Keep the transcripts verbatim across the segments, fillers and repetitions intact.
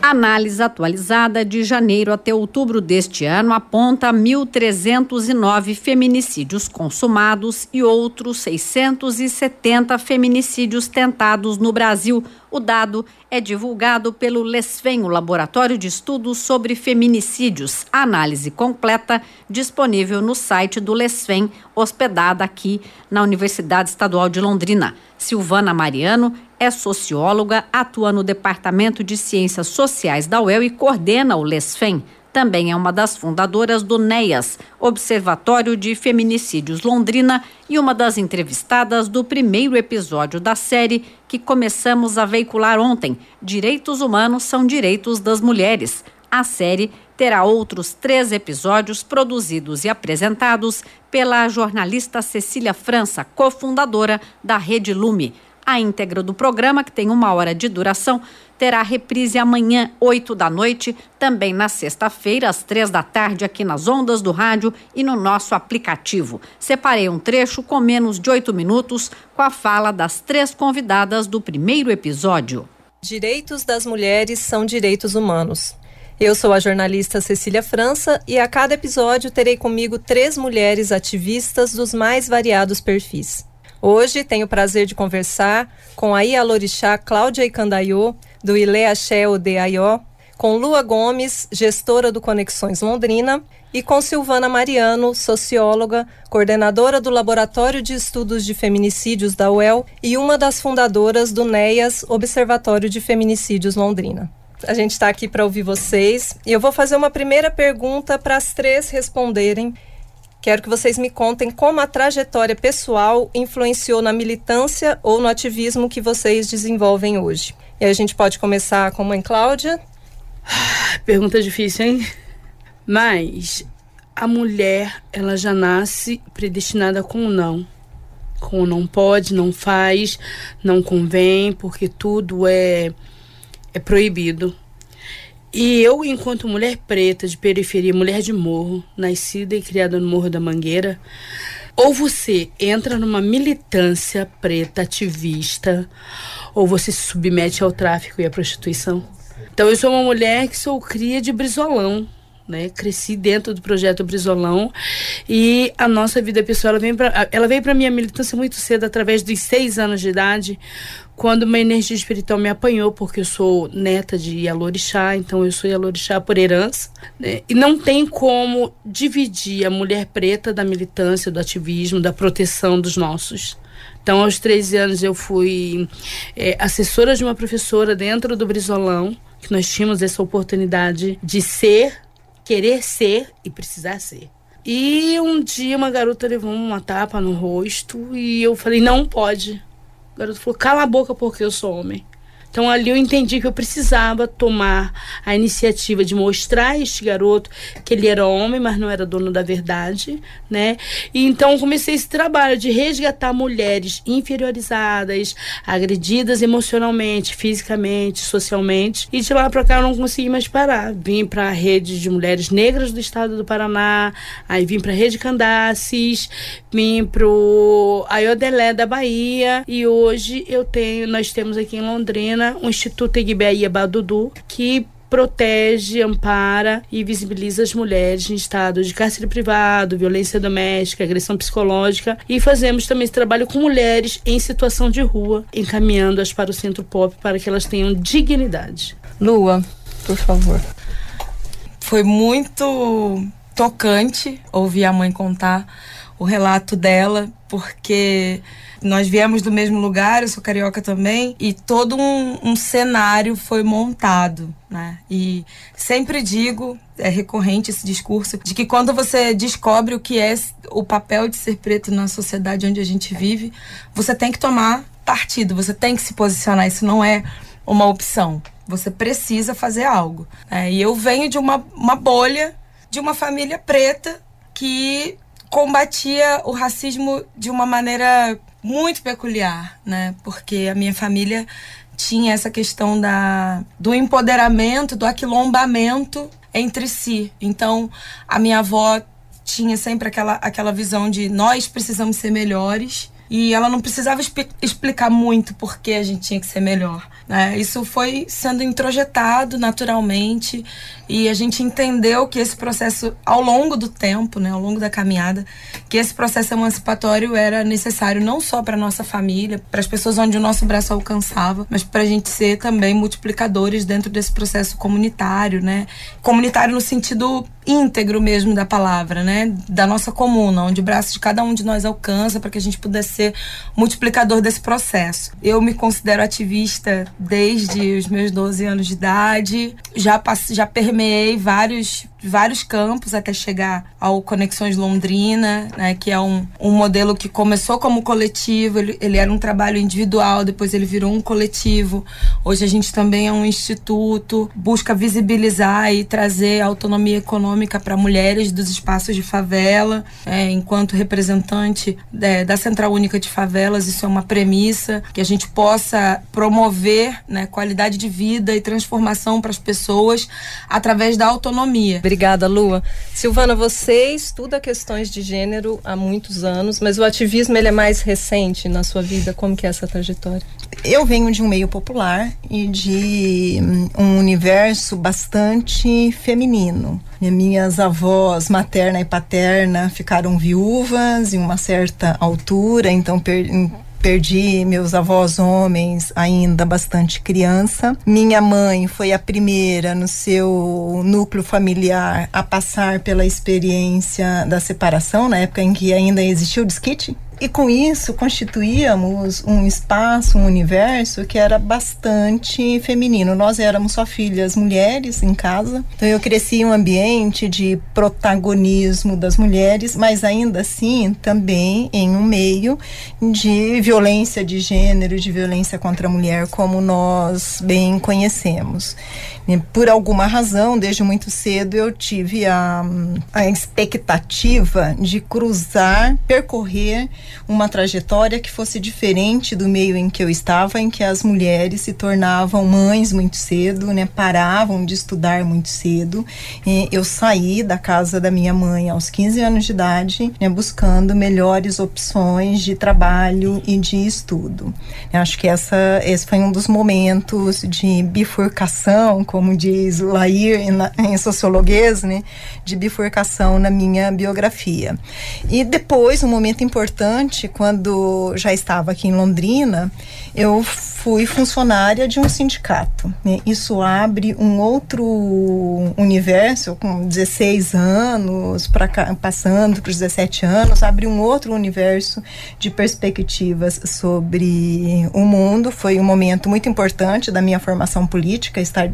A análise atualizada de janeiro até outubro deste ano aponta mil trezentos e nove feminicídios consumados e outros seiscentos e setenta feminicídios tentados no Brasil. O dado é divulgado pelo LESFEM, o Laboratório de Estudos sobre Feminicídios. A análise completa disponível no site do LESFEM, hospedada aqui na Universidade Estadual de Londrina. Silvana Mariano é socióloga, atua no Departamento de Ciências Sociais da U E L e coordena o LESFEM. Também é uma das fundadoras do NEAS, Observatório de Feminicídios Londrina, e uma das entrevistadas do primeiro episódio da série que começamos a veicular ontem. Direitos Humanos são Direitos das Mulheres. A série terá outros três episódios produzidos e apresentados pela jornalista Cecília França, cofundadora da Rede Lume. A íntegra do programa, que tem uma hora de duração, terá reprise amanhã, oito da noite, também na sexta-feira, às três da tarde, aqui nas ondas do rádio e no nosso aplicativo. Separei um trecho com menos de oito minutos com a fala das três convidadas do primeiro episódio. Direitos das mulheres são direitos humanos. Eu sou a jornalista Cecília França e a cada episódio terei comigo três mulheres ativistas dos mais variados perfis. Hoje tenho o prazer de conversar com a Ialorixá Cláudia Icandaiô, do Ilê Axé Ode Aió, com Lua Gomes, gestora do Conexões Londrina, e com Silvana Mariano, socióloga, coordenadora do Laboratório de Estudos de Feminicídios da U E L e uma das fundadoras do NEAS, Observatório de Feminicídios Londrina. A gente está aqui para ouvir vocês e eu vou fazer uma primeira pergunta para as três responderem. Quero que vocês me contem como a trajetória pessoal influenciou na militância ou no ativismo que vocês desenvolvem hoje. E a gente pode começar com a mãe Cláudia. Pergunta difícil, hein? Mas a mulher, ela já nasce predestinada com o não. Com o não pode, não faz, não convém, porque tudo é, é proibido. E eu, enquanto mulher preta de periferia, mulher de morro, nascida e criada no Morro da Mangueira, ou você entra numa militância preta ativista, ou você se submete ao tráfico e à prostituição. Então eu sou uma mulher que sou cria de Brizolão, né? Cresci dentro do projeto Brizolão e a nossa vida pessoal, ela vem pra, ela veio para minha militância muito cedo, através dos seis anos de idade, quando uma energia espiritual me apanhou, porque eu sou neta de Ialorixá, então eu sou Ialorixá por herança, né? E não tem como dividir a mulher preta da militância, do ativismo, da proteção dos nossos. Então, aos treze anos, eu fui é, assessora de uma professora dentro do Brizolão, que nós tínhamos essa oportunidade de ser, querer ser e precisar ser. E um dia uma garota levou uma tapa no rosto e eu falei, não pode. O garoto falou, cala a boca porque eu sou homem. Então ali eu entendi que eu precisava tomar a iniciativa de mostrar a este garoto que ele era homem, mas não era dono da verdade, né? E então comecei esse trabalho de resgatar mulheres inferiorizadas, agredidas emocionalmente, fisicamente, socialmente. E de lá pra cá eu não consegui mais parar. Vim pra rede de mulheres negras do estado do Paraná, aí vim pra rede Candaces, vim pro Aiodelé da Bahia e hoje eu tenho, nós temos aqui em Londrina o Instituto Egbeia Badudu, que protege, ampara e visibiliza as mulheres em estado de cárcere privado, violência doméstica, agressão psicológica, e fazemos também esse trabalho com mulheres em situação de rua, encaminhando-as para o Centro Pop para que elas tenham dignidade. Lua, por favor. Foi muito tocante ouvir a mãe contar o relato dela, porque nós viemos do mesmo lugar, eu sou carioca também, e todo um, um cenário foi montado, né? E sempre digo, é recorrente esse discurso, de que quando você descobre o que é o papel de ser preto na sociedade onde a gente vive, você tem que tomar partido, você tem que se posicionar, isso não é uma opção, você precisa fazer algo. É, e eu venho de uma, uma bolha, de uma família preta que combatia o racismo de uma maneira muito peculiar, né? Porque a minha família tinha essa questão da, do empoderamento, do aquilombamento entre si. Então, a minha avó tinha sempre aquela, aquela visão de nós precisamos ser melhores, e ela não precisava exp- explicar muito por que a gente tinha que ser melhor. É, isso foi sendo introjetado naturalmente e a gente entendeu que esse processo, ao longo do tempo, né, ao longo da caminhada, que esse processo emancipatório era necessário não só para nossa família, para as pessoas onde o nosso braço alcançava, mas para a gente ser também multiplicadores dentro desse processo comunitário, né? Comunitário no sentido íntegro mesmo da palavra, né? Da nossa comuna, onde o braço de cada um de nós alcança para que a gente pudesse ser multiplicador desse processo. Eu me considero ativista desde os meus doze anos de idade, já, passe, já permeei vários, vários campos até chegar ao Conexões Londrina, né, que é um, um modelo que começou como coletivo, ele, ele era um trabalho individual, depois ele virou um coletivo. Hoje a gente também é um instituto, busca visibilizar e trazer autonomia econômica para mulheres dos espaços de favela. É, enquanto representante é, da Central Única de Favelas, isso é uma premissa, que a gente possa promover, né, qualidade de vida e transformação para as pessoas através da autonomia. Obrigada, Lua. Silvana, você estuda questões de gênero há muitos anos, mas o ativismo ele é mais recente na sua vida. Como que é essa trajetória? Eu venho de um meio popular e de um universo bastante feminino. Minhas avós materna e paterna ficaram viúvas em uma certa altura, então per perdi meus avós homens ainda bastante criança. Minha mãe foi a primeira no seu núcleo familiar a passar pela experiência da separação, na época em que ainda existia o desquite. E com isso constituíamos um espaço, um universo que era bastante feminino. Nós éramos só filhas mulheres em casa, então eu cresci em um ambiente de protagonismo das mulheres, mas ainda assim também em um meio de violência de gênero, de violência contra a mulher, como nós bem conhecemos. E por alguma razão, desde muito cedo eu tive a, a expectativa de cruzar, percorrer uma trajetória que fosse diferente do meio em que eu estava, em que as mulheres se tornavam mães muito cedo, né, paravam de estudar muito cedo. E eu saí da casa da minha mãe aos quinze anos de idade, né, buscando melhores opções de trabalho e de estudo. Eu acho que essa, esse foi um dos momentos de bifurcação, como diz o Lair em, em sociologuês, né, de bifurcação na minha biografia. E depois, um momento importante, quando já estava aqui em Londrina, eu fui funcionária de um sindicato, né? Isso abre um outro universo, com dezesseis anos, pra cá, passando para os dezessete anos, abre um outro universo de perspectivas sobre o mundo. Foi um momento muito importante da minha formação política, estar,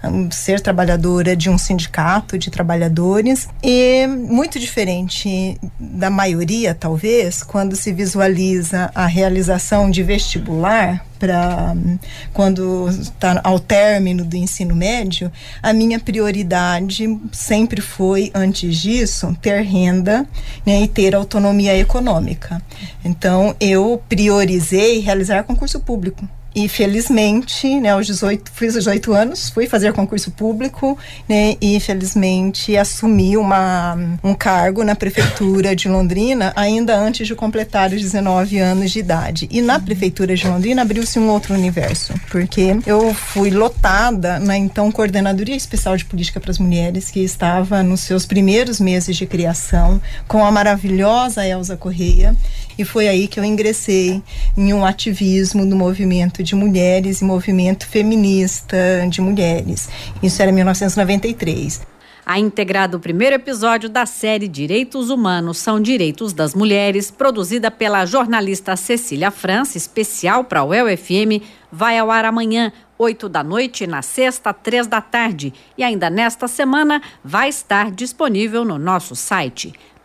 ser trabalhadora de um sindicato de trabalhadores, e muito diferente da maioria, talvez, quando se visualiza a realização de vestibular para quando está ao término do ensino médio, a minha prioridade sempre foi, antes disso, ter renda, né, e ter autonomia econômica. Então, eu priorizei realizar concurso público. E felizmente, né, aos dezoito, fiz dezoito anos, fui fazer concurso público, né, e felizmente assumi uma, um cargo na prefeitura de Londrina ainda antes de completar os dezenove anos de idade. E na prefeitura de Londrina abriu-se um outro universo, porque eu fui lotada na então Coordenadoria Especial de Política para as Mulheres, que estava nos seus primeiros meses de criação, com a maravilhosa Elza Correia, e foi aí que eu ingressei em um ativismo do movimento de mulheres e movimento feminista de mulheres. Isso era em mil novecentos e noventa e três. A íntegra do primeiro episódio da série Direitos Humanos são Direitos das Mulheres, produzida pela jornalista Cecília França, especial para a U E L F M, vai ao ar amanhã, oito da noite, na sexta, três da tarde. E ainda nesta semana vai estar disponível no nosso site